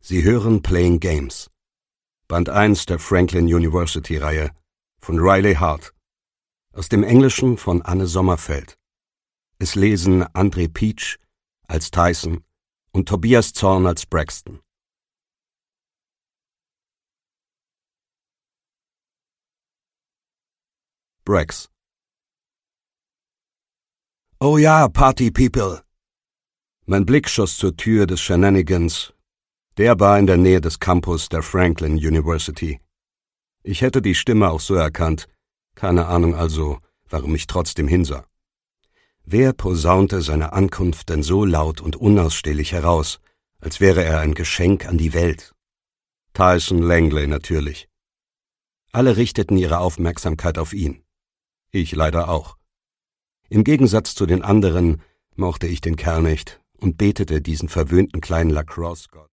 Sie hören Playing Games, Band 1 der Franklin University-Reihe von Riley Hart, aus dem Englischen von Anne Sommerfeld. Es lesen André Pietsch als Tyson und Tobias Zorn als Braxton. Brax. Oh ja, Party People! Mein Blick schoss zur Tür des Shenanigans. Der war in der Nähe des Campus der Franklin University. Ich hätte die Stimme auch so erkannt, keine Ahnung also, warum ich trotzdem hinsah. Wer posaunte seine Ankunft denn so laut und unausstehlich heraus, als wäre er ein Geschenk an die Welt? Tyson Langley natürlich. Alle richteten ihre Aufmerksamkeit auf ihn. Ich leider auch. Im Gegensatz zu den anderen mochte ich den Kerl nicht und betete diesen verwöhnten kleinen Lacrosse-Gott